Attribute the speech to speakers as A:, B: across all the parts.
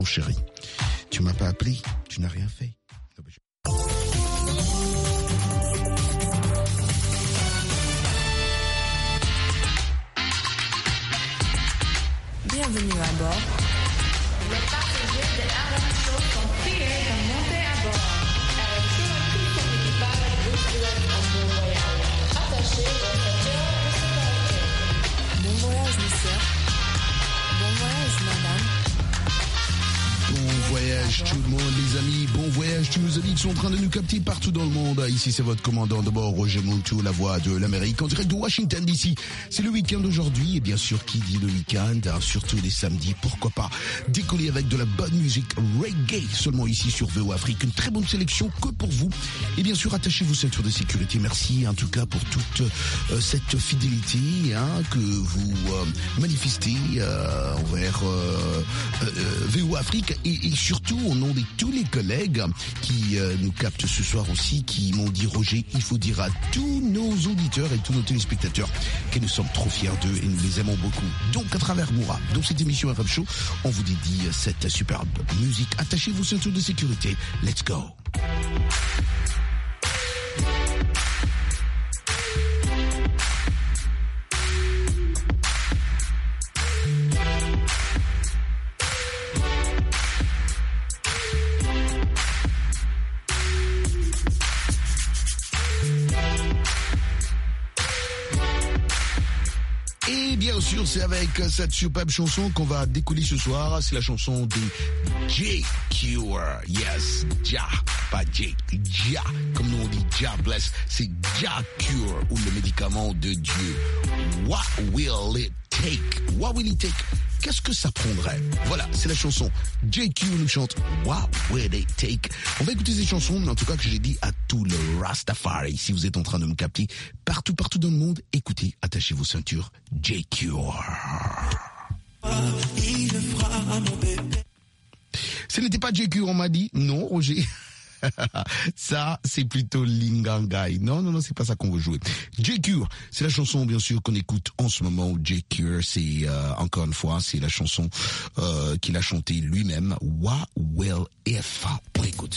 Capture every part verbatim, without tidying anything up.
A: Mon chéri, tu m'as pas appelé, tu n'as rien fait.
B: Bienvenue à bord.
C: Les passagers de R M Show sont priés de monter à bord. R M Show et tout son équipage vous souhaitent un bon voyage. Attachez vos ceintures de sécurité.
B: Bon voyage, monsieur. Bon voyage, madame.
A: Bon voyage tout le monde, les amis. Bon voyage tous nos amis qui sont en train de nous capter partout dans le monde. Ici, c'est votre commandant de bord, Roger Montou, la voix de l'Amérique, en direct de Washington D C. C'est le week-end d'aujourd'hui. Et bien sûr, qui dit le week-end, hein, surtout les samedis, pourquoi pas décoller avec de la bonne musique reggae. Seulement ici sur V O Afrique. Une très bonne sélection que pour vous. Et bien sûr, attachez vos ceintures de sécurité. Merci en tout cas pour toute euh, cette fidélité hein, que vous euh, manifestez euh, envers euh, euh, V O Afrique. Et, et surtout au nom de tous les collègues qui euh, nous captent ce soir aussi, qui m'ont dit Roger, il faut dire à tous nos auditeurs et tous nos téléspectateurs que nous sommes trop fiers d'eux et nous les aimons beaucoup. Donc à travers Moura, dans cette émission R M Show, on vous dédie cette superbe musique. Attachez vos ceintures de sécurité. Let's go. Bien sûr, c'est avec cette superbe chanson qu'on va décoller ce soir. C'est la chanson de J. Cure. Yes, Ja, pas J, Ja. Comme nous on dit Ja Bless, c'est Ja Cure ou le médicament de Dieu. What will it take? What will it take? Qu'est-ce que ça prendrait? Voilà, c'est la chanson. J Q nous chante What will it take? On va écouter ces chansons, mais en tout cas que j'ai dit à tout le Rastafari. Si vous êtes en train de me capter partout, partout dans le monde, écoutez, attachez vos ceintures. J Q. Ce n'était pas J Q, on m'a dit. Non, Roger. Ça, c'est plutôt Lingangai. Non, non, non, c'est pas ça qu'on veut jouer. J Q, c'est la chanson, bien sûr, qu'on écoute en ce moment. J Q, c'est, euh, encore une fois, c'est la chanson euh, qu'il a chantée lui-même. What will if? On écoute.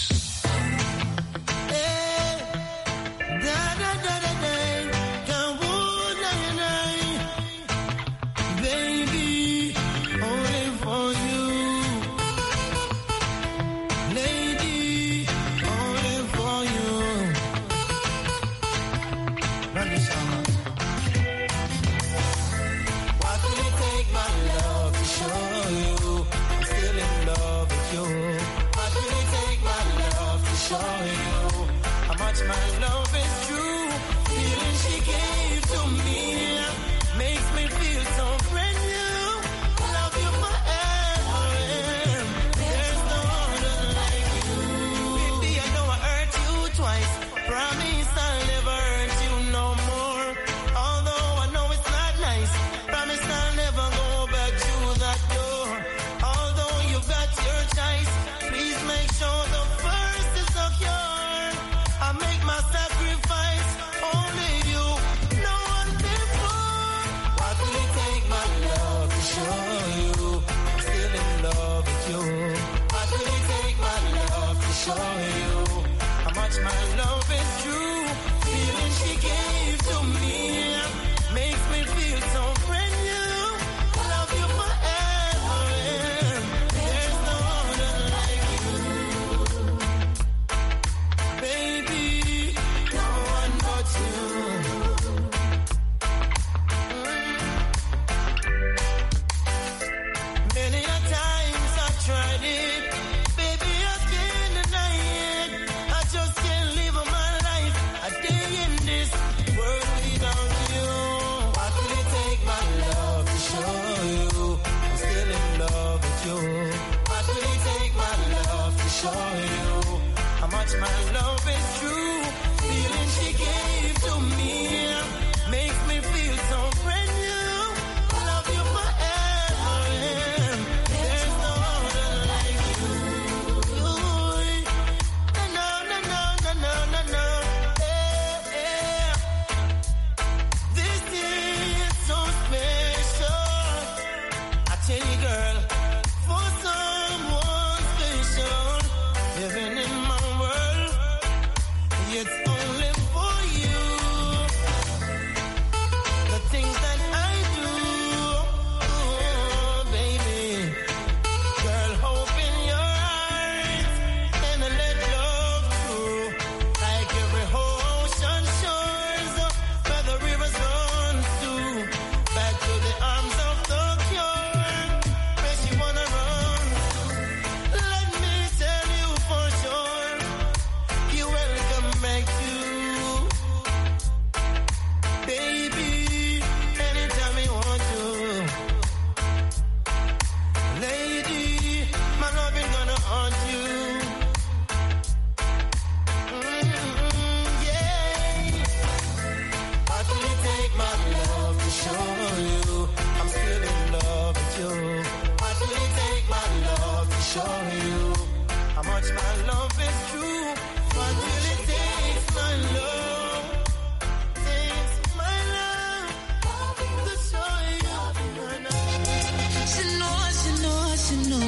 D: Tell you, girl, for someone it's only for you. The things that I do, oh, baby. Girl, open your eyes and let love through. Like every ocean shores where the rivers run to. Back to the arms of the cure where she wanna run to. Let me tell you for sure, you're welcome back to. Baby, anytime you want to. Lady, my love is gonna haunt you. Mm, yeah. How can you take my love to show you I'm still in love with you? How can you take my love to show you how much my love is true? What will it take, my love? Takes my love to show you my love.
E: She know, she know, she know.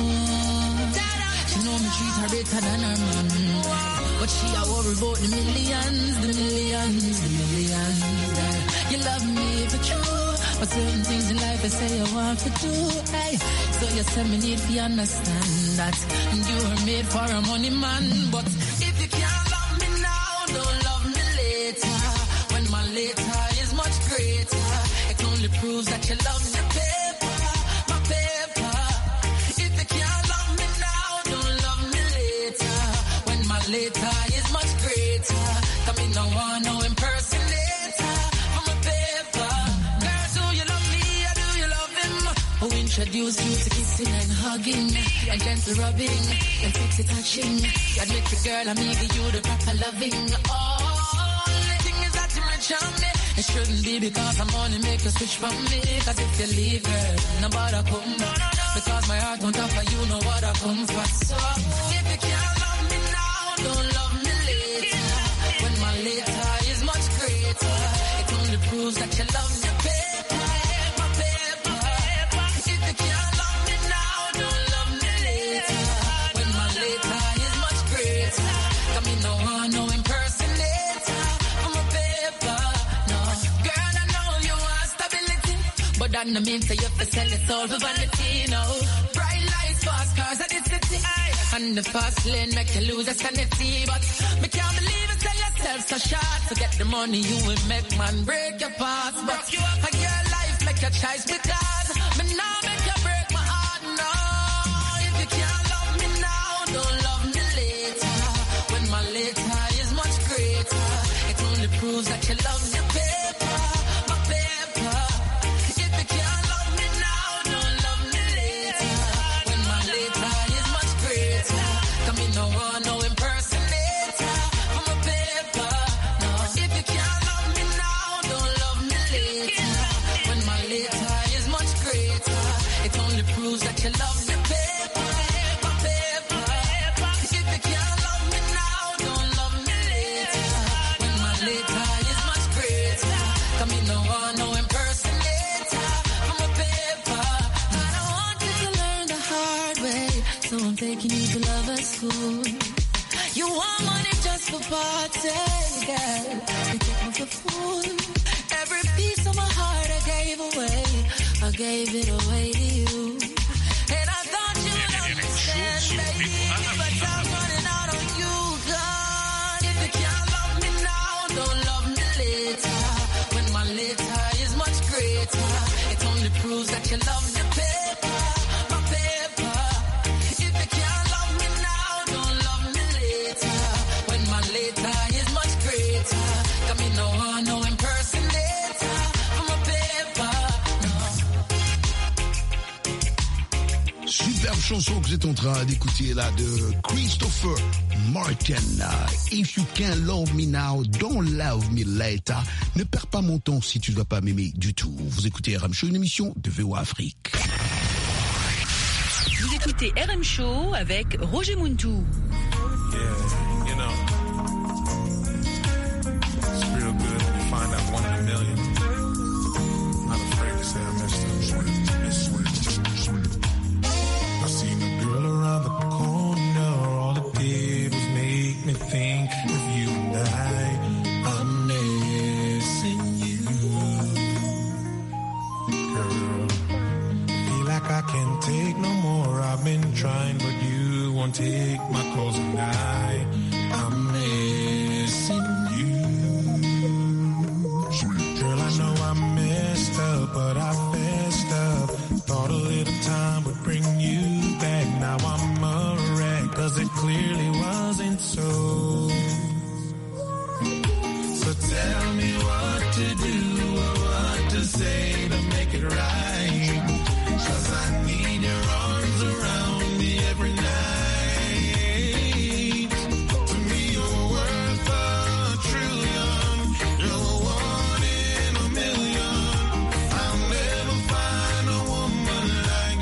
E: She know me treat her better than her man. But she a worry about the millions, the millions, the millions. You love me for true, but certain things in life I say I want to do. Hey, so you say me need to understand that you were made for a money man. But if you can't love me now, don't love me later. When my later is much greater, it only proves that you love the paper, my paper. If you can't love me now, don't love me later. When my later is much greater, come in, no one, no impersonator for my paper. Girls, do you love me or do you love him? Who introduced you to kissing and hugging and gentle rubbing and sexy touching? Admit the girl, I'm give you the proper loving. Oh, the thing is that you rich on me. It shouldn't be because I'm only make you switch from me. Cause if you leave, girl, nobody come. Because my heart don't offer you know what I come for. So if you can't love me now, don't love me later. When my later is much greater, it only proves that you love the paper, my paper. If you can't love me now, don't love me later. When my later is much greater, come in, no one, no impersonator for my paper. No, girl, I know you want stability, but that no mean say you have to sell it all for vanity. No, bright lights, fast cars at the city, aye. And the fast lane make you lose your sanity. But me can't believe it, tell yourself so short. Forget the money you will make, man, break your past. But you up for your life like your choice because me now make you break my heart. No, if you can't love me now, don't love me later. When my later is much greater, it only proves that you love the paper, my paper. If you can't love me now, don't love me later. When my later is much greater, come in, no one, no impersonator for my paper. No, if you can't love me now, don't love me later. When my later is much greater, it only proves that you love the paper, my paper. If you can't love me now, don't love me later. When my later is much greater, come in, no one, no impersonator for my paper. I don't want you to learn the hard way, so I'm taking you to lover school. You want money just for party, girl. You take me for fool. Every piece of my heart I gave away, I gave it away to you. And I thought you would understand, baby, but I'm running out on you, God. If you can't love me now, don't love me later. When my later is much greater, it only proves that you love the paper, my paper. If you can't love me now, don't love me later. When my later is much greater, come in, no one, no impersonator for my paper. No.
A: Superbe chanson que vous êtes en train d'écouter là de Christopher Martin. If you can't love me now, don't love me later. Ne perds pas mon temps si tu ne dois pas m'aimer du tout. Vous écoutez R M Show, une émission de V O A Afrique.
F: Vous écoutez R M Show avec Roger Muntou.
G: Yeah, you know, it's real good when you find out one in a million. Not afraid to say I missed him. It's sweet. I seen a girl around the corner. All it did was make me think of you and I. fine, but you won't take my clothes tonight. I'm missing you. Girl, I know I messed up, but I fessed up. Thought a little time would bring you back. Now I'm a wreck, cause it clearly wasn't so. So tell me what to do or what to say to make it right. Cause I need your arms around me every night. To me you're worth a trillion. You're one in a million. I'll never find a woman like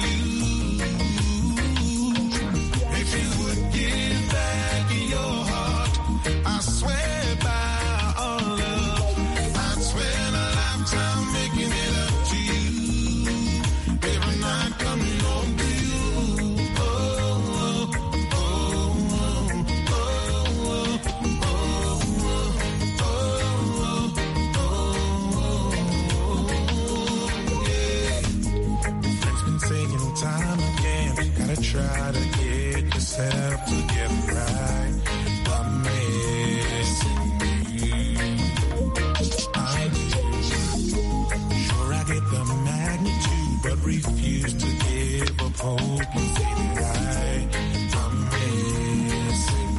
G: you. If you would give back your heart, I swear by try to get yourself together right. I'm missing you. I do. Sure, I get the magnitude, but refuse to give up hope and say that I, I'm missing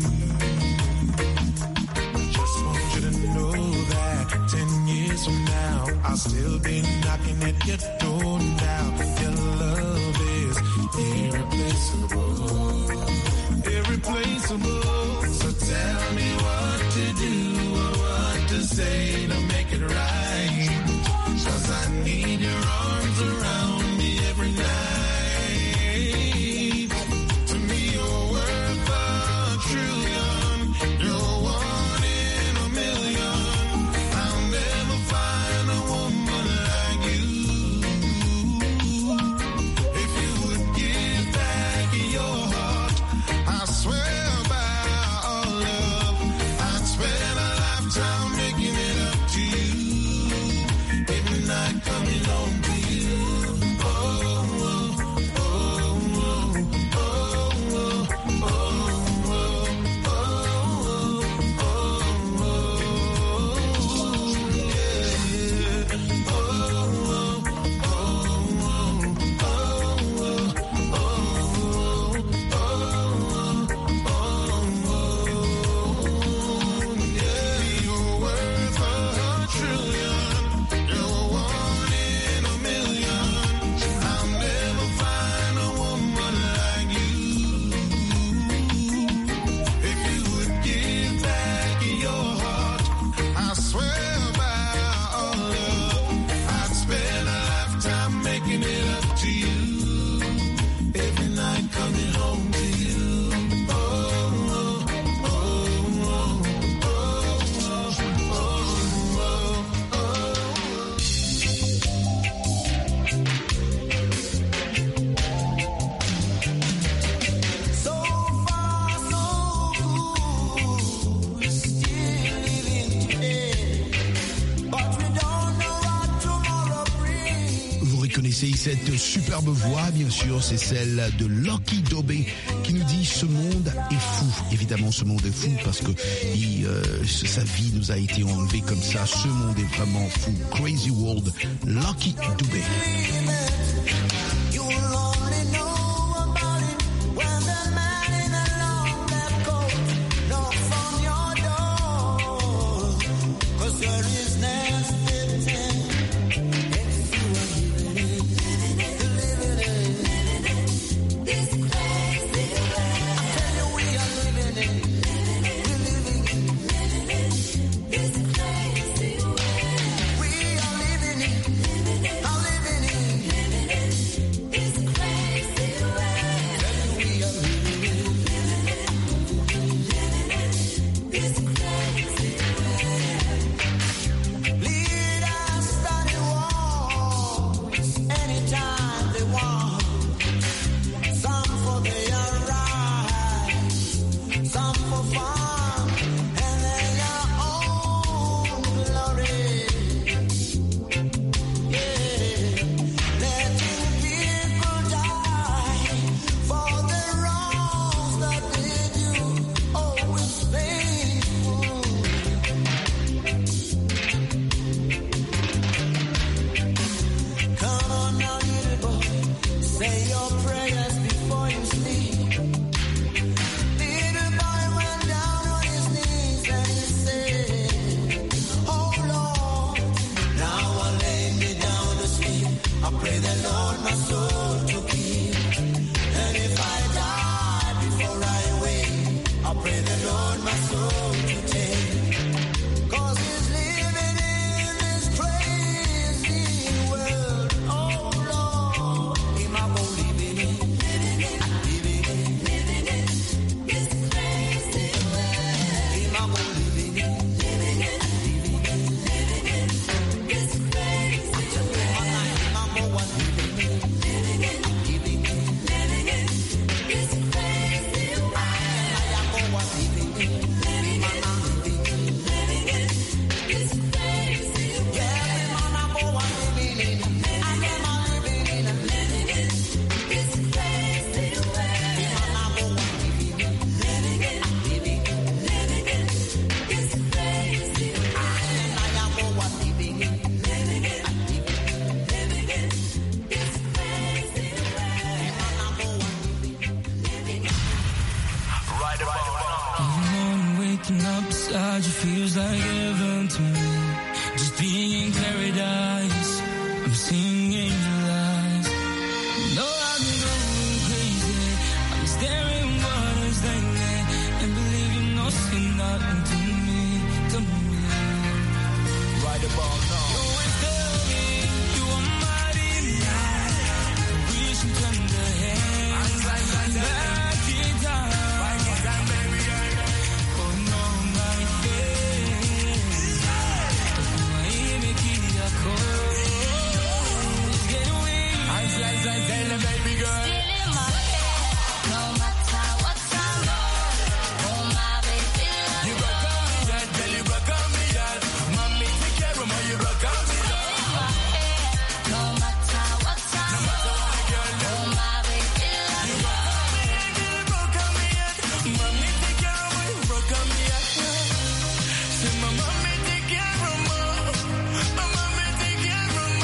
G: you. Just want you to know that ten years from now, I'll still be knocking at your door now. Your love is irreplaceable, irreplaceable. So tell me what to do or what to say to make it right. Cause I need your arms around me every night. To me you're worth a trillion. You're one in a million. I'll never find a woman like you.
A: Cette superbe voix, bien sûr, c'est celle de Lucky Dubé qui nous dit ce monde est fou. Évidemment, ce monde est fou parce que il, euh, sa vie nous a été enlevée comme ça. Ce monde est vraiment fou. Crazy World, Lucky Dubé.
D: We are living it, I'm living it.
H: Every morning waking up beside you feels like heaven to me. Just being in paradise, I'm seeing angel eyes. No, I've been going crazy. I'm staring waters like that, and believe you know, say nothing to me, to me. Right about now. You always tell me you are mighty now. Reach and turn the hands back in time. Oh no, my face. It's getting weak. I fly, fly, tell the baby girl.
C: Still in my head, no matter what time oh my baby love.
H: You rock on me, that, tell you rock on me, that. Mommy, take care of me, you rock on me, that.
C: Still in my head, no matter what time oh my baby love.
H: You rock on me, girl, you rock on me, that. Mommy, take care of me, you rock on me, that. Say my mommy, take care of me. My mommy, take care of me.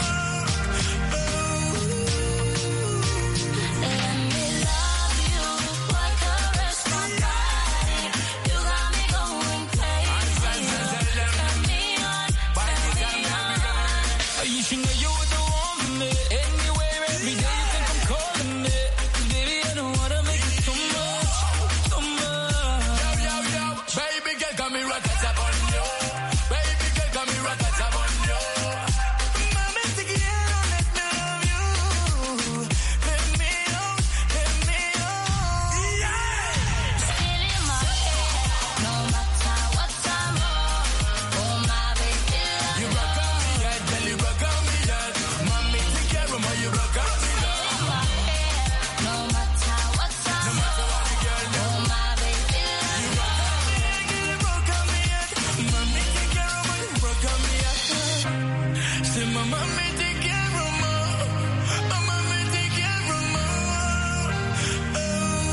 C: Let me love you, like caress my body. You got me going crazy. Turn me on, turn me on.
H: You should know you're the one for me. Anywhere, every day, you think I'm calling me. 'Cause baby, I don't wanna make it too much, too much. Yo, yo, yo, baby girl, got me rocket up on you. Baby girl, got me rocket up on you. Mommy, take it out, let me love you. Let me out, let me out. Yeah.
C: Still in my head, no matter what time oh my baby love.
H: You rock on me, yeah, tell you rock on me, yeah. Mommy, take care of me, you rock on me, yeah.
C: In my head, no matter what time
H: No matter what the girl do.
C: oh my baby love.
H: You rock on me, yeah, girl, you rock on me, yeah. Mommy, take care of me, you rock on me, yeah. Say my mommy, take care of me. My mommy, take care of me. Oh,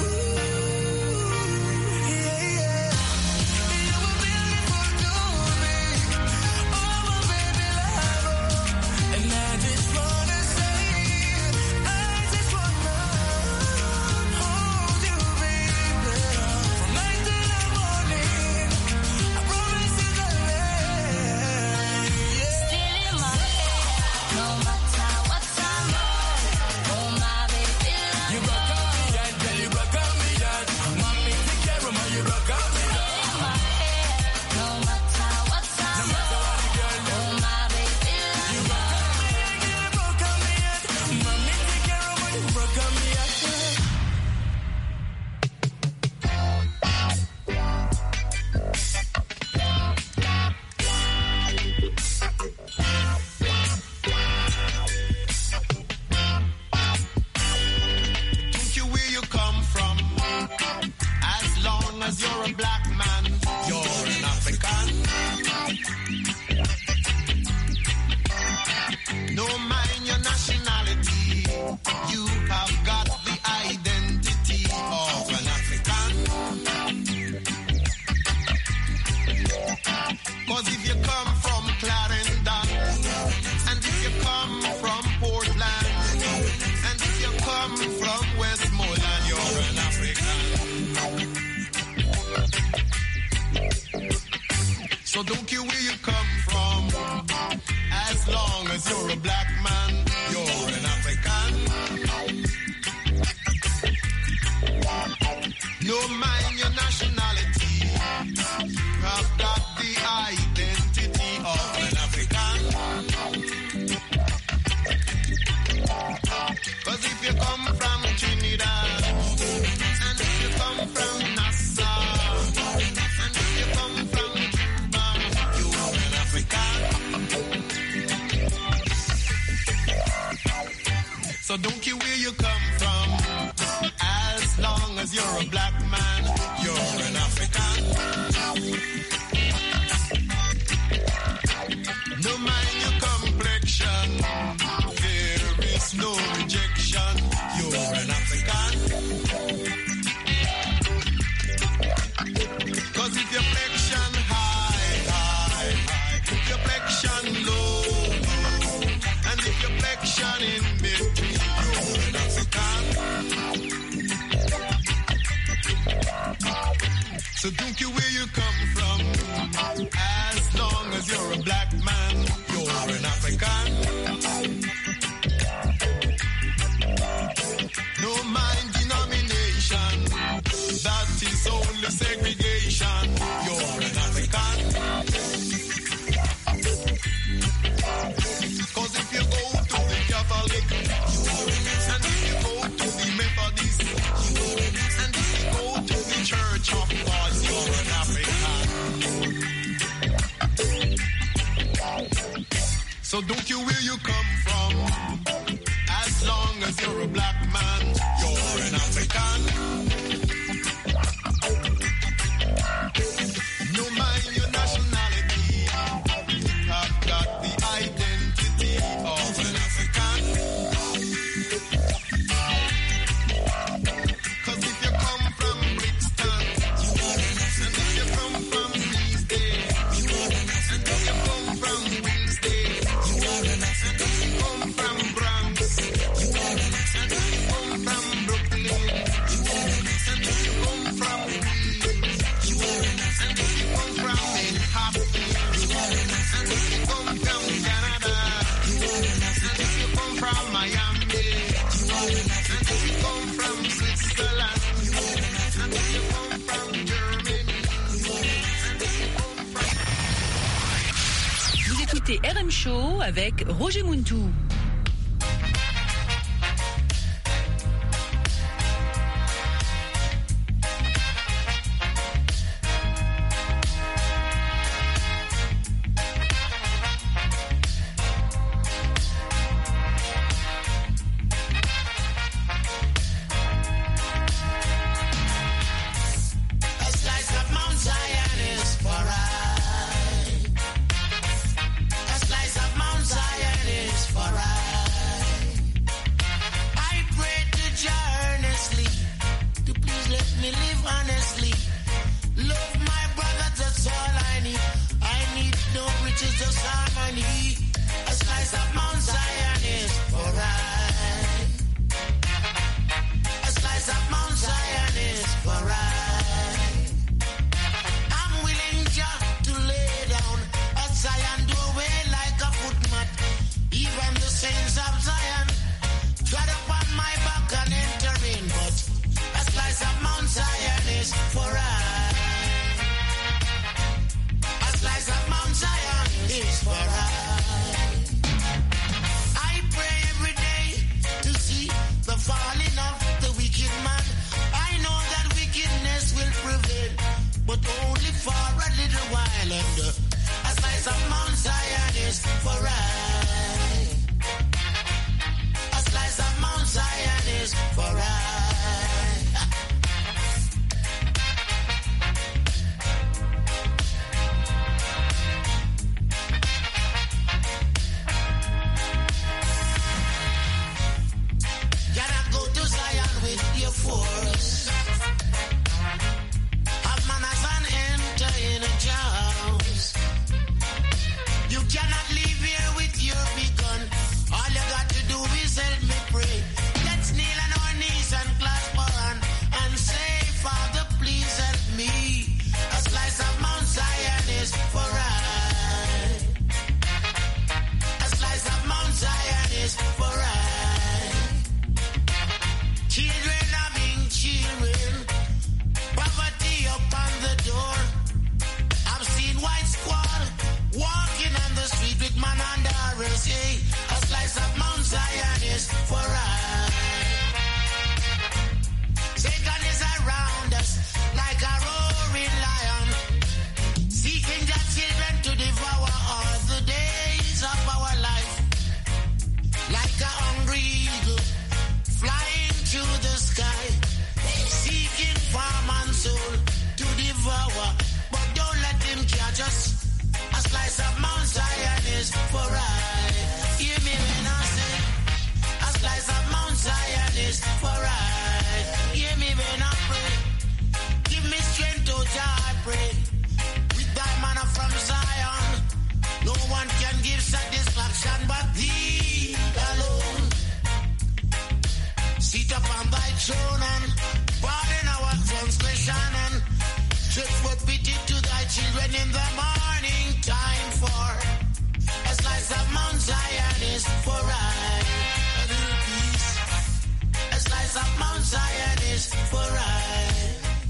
H: yeah, yeah. You were beautiful to me. Oh, my baby love. And I just wanna say, I just wanna hold you, baby. From night till the morning, I promise you the land.
C: Still in my head, no matter what time oh my baby love.
H: You rock on me, yeah, girl, you rock on me, yeah. Mommy, take care of me, you rock on me, yeah.
C: In my head, no matter what time
H: No matter what the girl do.
C: oh my baby love.
H: You rock on me, yeah, girl, you rock on me, yeah. Mommy, take care of me, you rock on me, yeah.
D: Don't you where you come from? As long as you're a black man, you're an African. No mind your nationality, you have got the identity of an African. 'Cause if you come from Clarendon, and if you come from Portland, and if you come from Westmoreland, you're an African. So don't care where you come from, as long as you're a black man, you're an African. No mind your nationality, you have got the identity of an African. 'Cause if you come from Trinidad, and if you come from Nassau, and if you come from Cuba, you're an African. So don't care where you come from, as long as you're a black man, you're an African. No mind your complexion, there is no rejection, you're an African. 'Cause if your flexion high, high, high, if your flexion low, low, and if your flexion in between, you're an African.
I: So don't care where you come from. As long as you're a black man, you're an African. No mind denomination, that is only segregation. You're an African. Cause if you go to the Catholic, and if you go to the Methodist, and if you go to the Church of God, you're an African. So don't care where you come from. As long as you're a black man, you're an African. No mind your nationality, I've got the identity of an African. Cause if you come from Brixton, you are an African. And if you come from Eastday, you are an African. And if you come from Wednesday, you are an African. If you come from Bronx, you are an African. And if you come from Brooklyn, you are an African. And if you come from Queens, you are an African. And if you come from Manhattan, you are an African. And if you come from Canada, you are an African. And if you come from Miami, you are an African. And if you come from Switzerland, you are an African. And if you come from Germany, you are an African. And if you come from...
F: Vous écoutez R M Show avec Roger Muntou.
D: A slice of Mount Zion is for I. A slice of Mount Zion is for I. I pray to Jah earnestly to please let me live honestly. Love my brother, that's all I need. I need no riches, just harmony. A slice of Mount Zion is for I. A slice of Mount Zion is for I. I'm willing just to lay down at Zion doorway like a footmat. Even the saints of Zion tread upon my back and enter in. But a slice of Mount Zion is for I. A slice of Mount Zion is for I. I pray every day to see the falling of the wicked man. I know that wickedness will prevail, but only for a little while. And uh, a slice of Mount Zion is for I. A slice of Mount Zion is for I.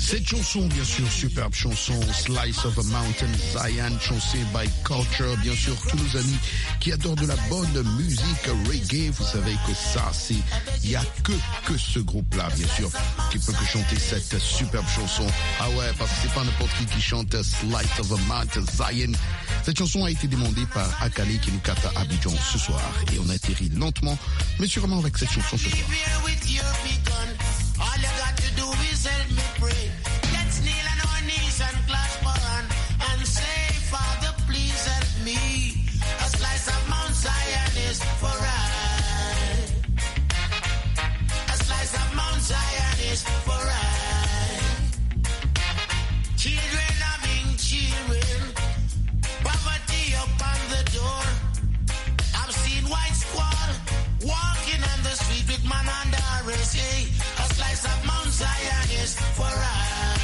A: Cette chanson, bien sûr, superbe chanson, Slice of a Mountain, Zion, chantée by Culture, bien sûr, tous nos amis qui adorent de la bonne musique reggae, vous savez que ça, c'est, il y a que, que ce groupe-là, bien sûr, qui peut que chanter cette superbe chanson. Ah ouais, parce que c'est pas n'importe qui qui chante Slice of a Mountain, Zion. Cette chanson a été demandée par Akale qui nous capte à Abidjan ce soir, et on atterrit lentement, mais sûrement avec cette chanson ce soir.
D: All you got to do is help me pray. Let's kneel on our knees and clasp our hand and say, Father, please help me. A slice of Mount Zion is for I. A slice of Mount Zion is for I. Children having children, poverty upon the door. I've seen white squall walking on the street with man under arrest. Hey, a slice of Mount Zion is for I.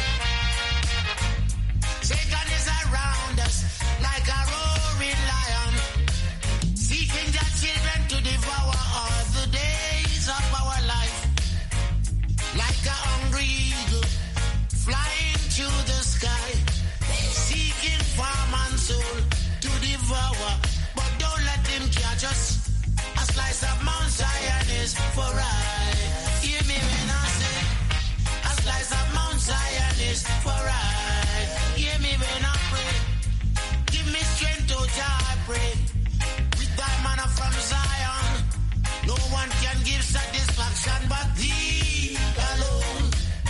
D: Satan is around us like a roaring lion, seeking their children to devour all the days of our life. Like a hungry eagle flying to the sky, seeking farm and soul to devour. But don't let him catch us. A slice of Mount Zion is for I. Hear me when I say, a slice of Mount Zion is for I. Hear me when I pray. Give me strength to die, I pray. With thy manna from Zion, no one can give satisfaction but thee alone.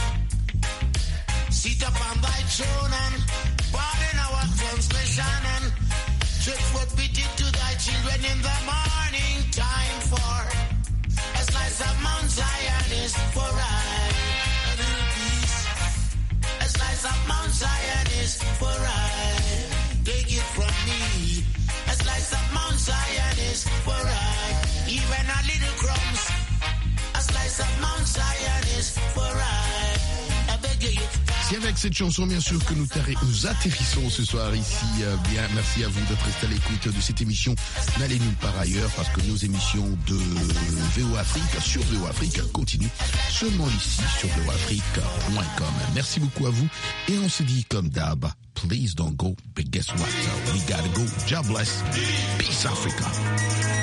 D: Sit upon thy throne and pardon our transgression and stretch forth pity to thy children in the morning time. For a slice of Mount Zion is for I. A little piece. A slice of Mount Zion is for I. Take it from me. A slice of Mount Zion is for I. Even a little crumbs. A slice of Mount Zion is for I. I beg you.
A: C'est avec cette chanson, bien sûr, que nous, nous atterrissons ce soir ici. Euh, bien, merci à vous d'être resté à l'écoute de cette émission. N'allez nulle part ailleurs parce que nos émissions de V O Afrique, sur V O Afrique, continuent seulement ici sur V O Afrique point com. Merci beaucoup à vous et on se dit comme d'hab, please don't go, but guess what? We gotta go. God bless. Peace Africa.